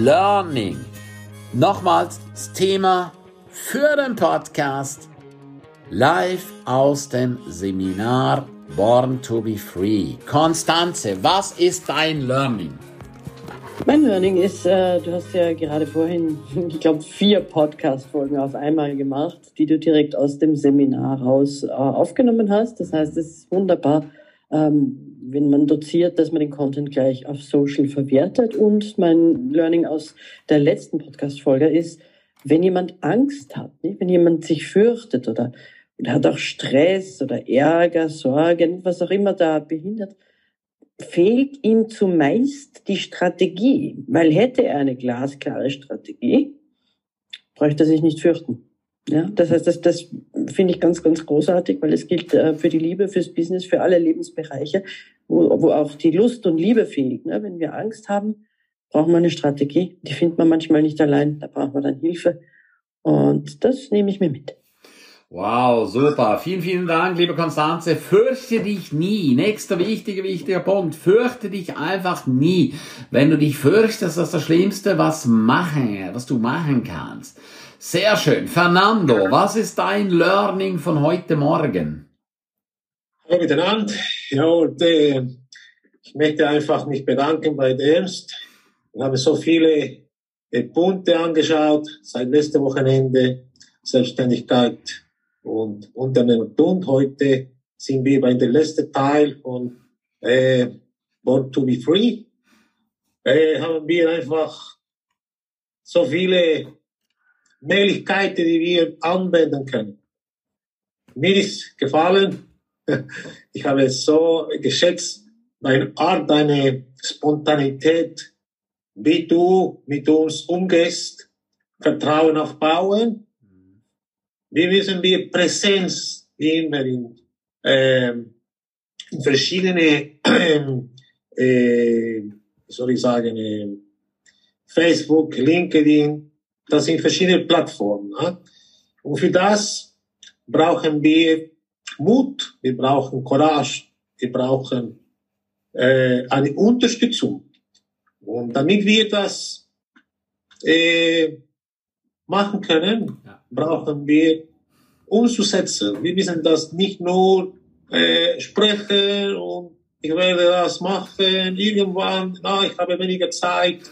Learning. Nochmals das Thema für den Podcast live aus dem Seminar Born to be Free. Constanze, was ist dein Learning? Mein Learning ist, du hast ja gerade vorhin, ich glaube, 4 Podcast-Folgen auf einmal gemacht, die du direkt aus dem Seminar raus aufgenommen hast. Das heißt, es ist wunderbar, wenn man doziert, dass man den Content gleich auf Social verwertet. Und mein Learning aus der letzten Podcast-Folge ist, wenn jemand Angst hat, wenn jemand sich fürchtet oder hat auch Stress oder Ärger, Sorgen, was auch immer da behindert, fehlt ihm zumeist die Strategie. Weil hätte er eine glasklare Strategie, bräuchte er sich nicht fürchten. Ja, das heißt, das finde ich ganz, ganz großartig, weil es gilt für die Liebe, fürs Business, für alle Lebensbereiche, wo auch die Lust und Liebe fehlt. Ne? Wenn wir Angst haben, brauchen wir eine Strategie. Die findet man manchmal nicht allein, da brauchen wir dann Hilfe. Und das nehme ich mir mit. Wow, super. Vielen, vielen Dank, liebe Constanze. Fürchte dich nie. Nächster wichtiger Punkt. Fürchte dich einfach nie. Wenn du dich fürchtest, das ist das Schlimmste, was du machen kannst. Sehr schön. Fernando, was ist dein Learning von heute Morgen? Hallo miteinander. Ja, und, ich möchte einfach mich bedanken bei Ernst. Ich habe so viele Punkte angeschaut seit letztem Wochenende. Selbstständigkeit und Unternehmertum. Heute sind wir bei dem letzten Teil von Born to be Free. Haben wir einfach so viele Möglichkeiten, die wir anwenden können. Mir ist gefallen, ich habe es so geschätzt, deine Art, deine Spontanität, wie du mit uns umgehst, Vertrauen aufbauen. Wie müssen wir Präsenz immer in verschiedene, Facebook, LinkedIn, das sind verschiedene Plattformen. Ne? Und für das brauchen wir Mut, wir brauchen Courage, wir brauchen eine Unterstützung. Und damit wir das machen können, brauchen wir umzusetzen. Wir müssen das nicht nur sprechen und ich werde das machen irgendwann, ich habe weniger Zeit.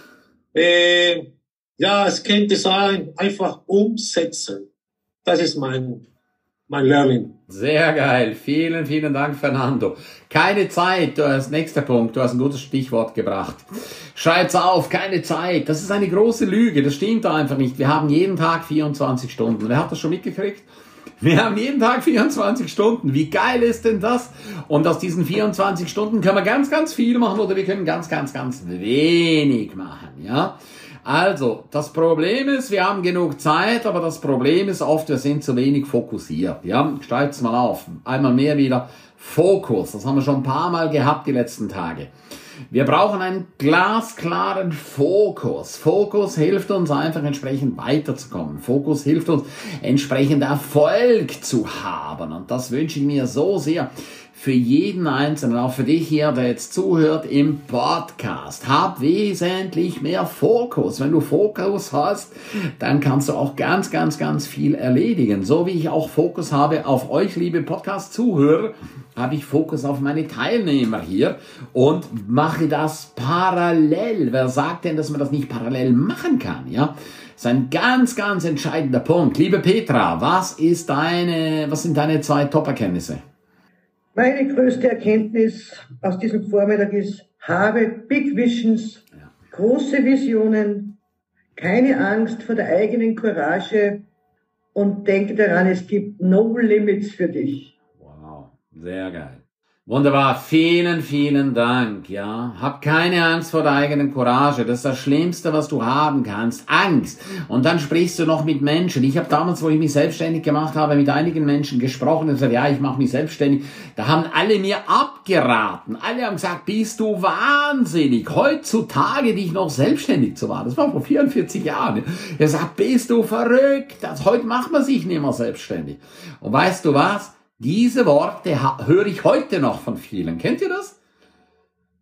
Es könnte sein, einfach umsetzen. Das ist mein Learning. Sehr geil. Vielen, vielen Dank, Fernando. Keine Zeit, nächster Punkt, du hast ein gutes Stichwort gebracht. Schreib's auf, keine Zeit. Das ist eine große Lüge, das stimmt einfach nicht. Wir haben jeden Tag 24 Stunden. Wer hat das schon mitgekriegt? Wir haben jeden Tag 24 Stunden. Wie geil ist denn das? Und aus diesen 24 Stunden können wir ganz, ganz viel machen oder wir können ganz, ganz, ganz wenig machen, ja? Also, das Problem ist, wir haben genug Zeit, aber das Problem ist oft, wir sind zu wenig fokussiert. Ja, schreibt's mal auf. Einmal mehr wieder Fokus. Das haben wir schon ein paar Mal gehabt die letzten Tage. Wir brauchen einen glasklaren Fokus. Fokus hilft uns einfach entsprechend weiterzukommen. Fokus hilft uns entsprechend Erfolg zu haben. Und das wünsche ich mir so sehr. Für jeden Einzelnen, auch für dich hier, der jetzt zuhört im Podcast, hab wesentlich mehr Fokus. Wenn du Fokus hast, dann kannst du auch ganz, ganz, ganz viel erledigen. So wie ich auch Fokus habe auf euch, liebe Podcast-Zuhörer, habe ich Fokus auf meine Teilnehmer hier und mache das parallel. Wer sagt denn, dass man das nicht parallel machen kann, ja? Das ist ein ganz, ganz entscheidender Punkt. Liebe Petra, was sind deine 2 Top-Erkenntnisse? Meine größte Erkenntnis aus diesem Vormittag ist, habe Big Visions, große Visionen, keine Angst vor der eigenen Courage und denke daran, es gibt no limits für dich. Wow, sehr geil. Wunderbar, vielen, vielen Dank, ja. Hab keine Angst vor der eigenen Courage, das ist das Schlimmste, was du haben kannst, Angst. Und dann sprichst du noch mit Menschen. Ich habe damals, wo ich mich selbstständig gemacht habe, mit einigen Menschen gesprochen und gesagt, ja, ich mache mich selbstständig. Da haben alle mir abgeraten. Alle haben gesagt, bist du wahnsinnig, heutzutage dich noch selbstständig zu machen. Das war vor 44 Jahren. Er sagt, bist du verrückt, heute macht man sich nicht mehr selbstständig. Und weißt du was? Diese Worte höre ich heute noch von vielen. Kennt ihr das?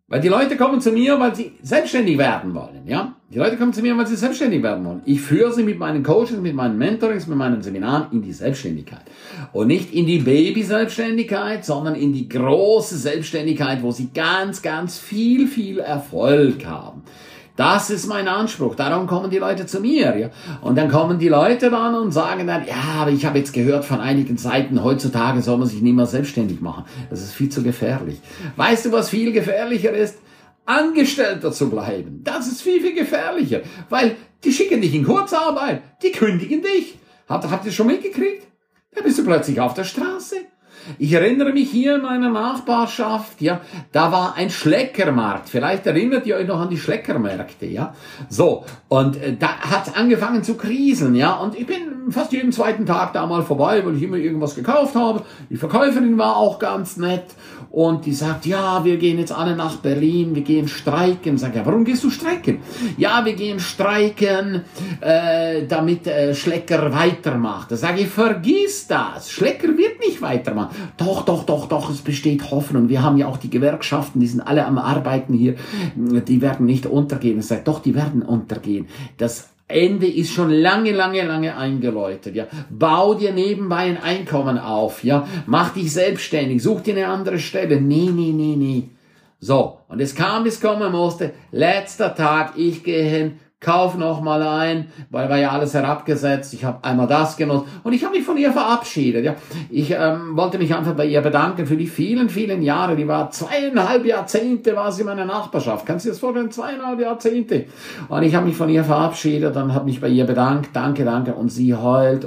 Weil die Leute kommen zu mir, weil sie selbstständig werden wollen, ja. Die Leute kommen zu mir, weil sie selbstständig werden wollen. Ich führe sie mit meinen Coachings, mit meinen Mentorings, mit meinen Seminaren in die Selbstständigkeit. Und nicht in die Baby-Selbstständigkeit, sondern in die große Selbstständigkeit, wo sie ganz, ganz viel Erfolg haben. Das ist mein Anspruch. Darum kommen die Leute zu mir, ja. Und dann kommen die Leute dann und sagen dann, ja, aber ich habe jetzt gehört von einigen Seiten, heutzutage soll man sich nicht mehr selbstständig machen. Das ist viel zu gefährlich. Weißt du, was viel gefährlicher ist? Angestellter zu bleiben. Das ist viel gefährlicher. Weil die schicken dich in Kurzarbeit. Die kündigen dich. Habt ihr schon mitgekriegt? Da bist du plötzlich auf der Straße. Ich erinnere mich hier in meiner Nachbarschaft, ja, da war ein Schleckermarkt. Vielleicht erinnert ihr euch noch an die Schleckermärkte, ja. So, und da hat's angefangen zu kriseln, ja. Und ich bin fast jeden zweiten Tag da mal vorbei, weil ich immer irgendwas gekauft habe. Die Verkäuferin war auch ganz nett und die sagt, ja, wir gehen jetzt alle nach Berlin, wir gehen streiken. Sag, ja, warum gehst du streiken? Ja, wir gehen streiken, damit Schlecker weitermacht. Da sage ich, vergiss das. Schlecker wird nicht weitermachen. Doch, es besteht Hoffnung. Wir haben ja auch die Gewerkschaften, die sind alle am Arbeiten hier. Die werden nicht untergehen. Ich sage, doch, die werden untergehen. Das Ende ist schon lange eingeläutet, ja. Bau dir nebenbei ein Einkommen auf, ja. Mach dich selbstständig, such dir eine andere Stelle. Nee. So, und es kam, wie es kommen musste. Letzter Tag, ich gehe hin, kauf noch mal ein, weil war ja alles herabgesetzt. Ich habe einmal das genutzt und ich habe mich von ihr verabschiedet. Ja, ich wollte mich einfach bei ihr bedanken für die vielen Jahre. Die war 2,5 Jahrzehnte war sie in meiner Nachbarschaft. Kannst du dir das vorstellen? 2,5 Jahrzehnte. Und ich habe mich von ihr verabschiedet und habe mich bei ihr bedankt. Danke. Und sie heult.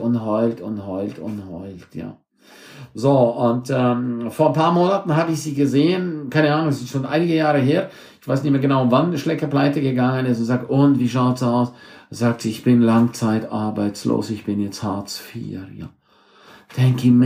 Ja. So, und vor ein paar Monaten habe ich sie gesehen, keine Ahnung, es ist schon einige Jahre her, ich weiß nicht mehr genau, wann der Schlecker pleite gegangen ist und sagt, und wie schaut's aus? Sagt sie, ich bin langzeitarbeitslos, ich bin jetzt Hartz IV, ja. Denke ich,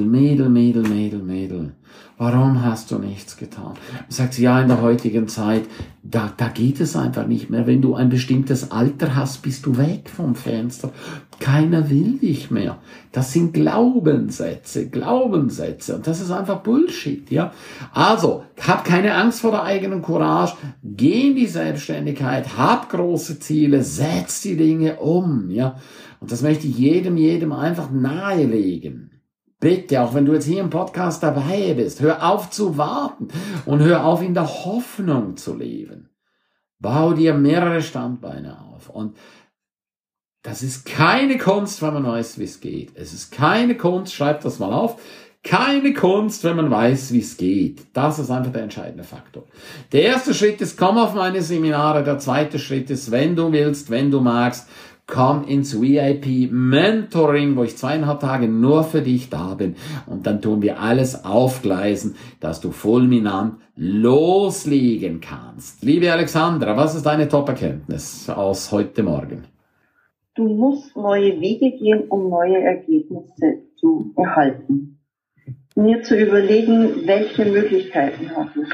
Mädel, warum hast du nichts getan? Sagt sie, ja, in der heutigen Zeit, da geht es einfach nicht mehr. Wenn du ein bestimmtes Alter hast, bist du weg vom Fenster. Keiner will dich mehr. Das sind Glaubenssätze. Und das ist einfach Bullshit, ja. Also, hab keine Angst vor der eigenen Courage. Geh in die Selbstständigkeit. Hab große Ziele. Setz die Dinge um, ja. Und das möchte ich jedem einfach nahelegen. Bitte, auch wenn du jetzt hier im Podcast dabei bist, hör auf zu warten und hör auf in der Hoffnung zu leben. Bau dir mehrere Standbeine auf. Und das ist keine Kunst, wenn man weiß, wie es geht. Es ist keine Kunst, schreib das mal auf, keine Kunst, wenn man weiß, wie es geht. Das ist einfach der entscheidende Faktor. Der erste Schritt ist, komm auf meine Seminare. Der zweite Schritt ist, wenn du willst, wenn du magst, komm ins VIP-Mentoring, wo ich 2,5 Tage nur für dich da bin. Und dann tun wir alles aufgleisen, dass du fulminant loslegen kannst. Liebe Alexandra, was ist deine Top-Erkenntnis aus heute Morgen? Du musst neue Wege gehen, um neue Ergebnisse zu erhalten. Mir zu überlegen, welche Möglichkeiten habe ich.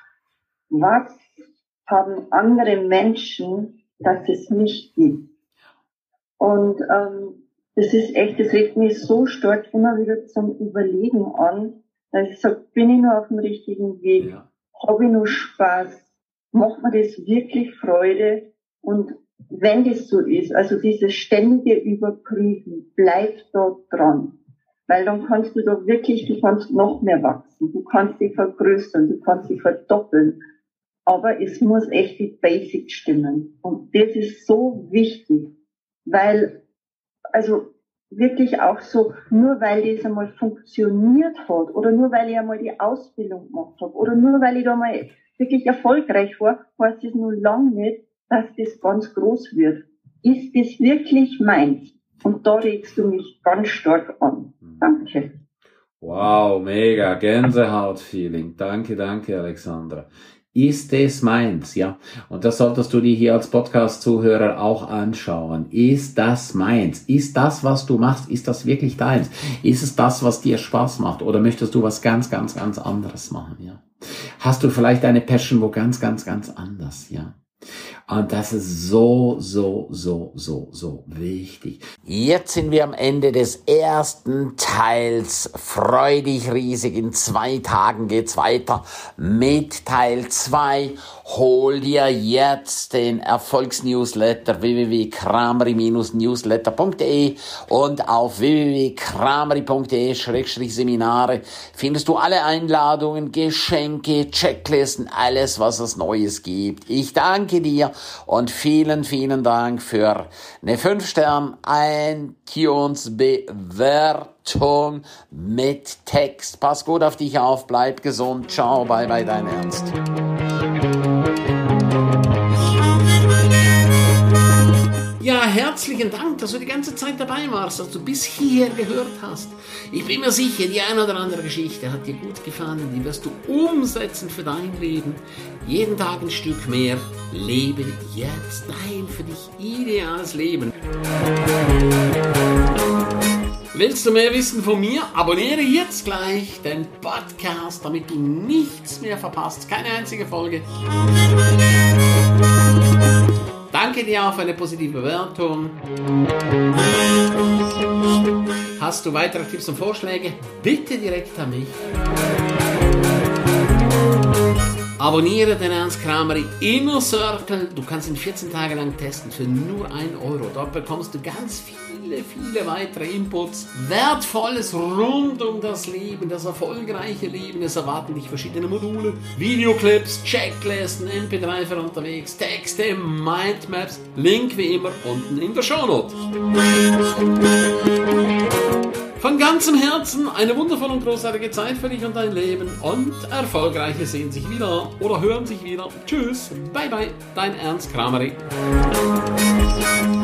Was haben andere Menschen, dass es nicht gibt? Und das ist echt, das regt mich so stark immer wieder zum Überlegen an, dass ich sage, bin ich nur auf dem richtigen Weg? Ja. Habe ich nur Spaß? Macht mir das wirklich Freude? Und wenn das so ist, also dieses ständige Überprüfen, bleib da dran. Weil dann kannst du da wirklich, du kannst noch mehr wachsen, du kannst dich vergrößern, du kannst dich verdoppeln. Aber es muss echt die Basics stimmen. Und das ist so wichtig. Weil, also wirklich auch so, nur weil das einmal funktioniert hat oder nur weil ich einmal die Ausbildung gemacht habe oder nur weil ich da mal wirklich erfolgreich war, heißt das nur lange nicht, dass das ganz groß wird. Ist das wirklich meins? Und da regst du mich ganz stark an. Danke. Wow, mega, Gänsehaut-Feeling. Danke, Alexandra. Ist es meins, ja? Und das solltest du dir hier als Podcast-Zuhörer auch anschauen. Ist das meins? Ist das, was du machst, ist das wirklich deins? Ist es das, was dir Spaß macht? Oder möchtest du was ganz anderes machen, ja? Hast du vielleicht eine Passion, wo ganz anders, ja? Und das ist so wichtig. Jetzt sind wir am Ende des ersten Teils. Freu dich riesig. In 2 Tagen geht's weiter mit Teil 2. Hol dir jetzt den Erfolgsnewsletter www.krameri-newsletter.de und auf www.krameri.de/Seminare findest du alle Einladungen, Geschenke, Checklisten, alles, was es Neues gibt. Ich danke dir und vielen Dank für eine 5-Stern-iTunes-Bewertung mit Text. Pass gut auf dich auf, bleib gesund. Ciao, bye, dein Ernst. Ja, herzlichen Dank, dass du die ganze Zeit dabei warst, dass du bis hierher gehört hast. Ich bin mir sicher, die eine oder andere Geschichte hat dir gut gefallen, die wirst du umsetzen für dein Leben. Jeden Tag ein Stück mehr. Lebe jetzt dein für dich ideales Leben. Willst du mehr wissen von mir? Abonniere jetzt gleich den Podcast, damit du nichts mehr verpasst. Keine einzige Folge. Danke dir auch für eine positive Bewertung. Hast du weitere Tipps und Vorschläge? Bitte direkt an mich. Abonniere den Ernst Krameri Inner Circle. Du kannst ihn 14 Tage lang testen für nur 1 €. Dort bekommst du ganz viele weitere Inputs. Wertvolles rund um das Leben, das erfolgreiche Leben. Es erwarten dich verschiedene Module, Videoclips, Checklisten, MP3 für unterwegs, Texte, Mindmaps. Link wie immer unten in der Shownote. Von ganzem Herzen eine wundervolle und großartige Zeit für dich und dein Leben und Erfolgreiche sehen sich wieder oder hören sich wieder. Tschüss, bye, dein Ernst Krameri.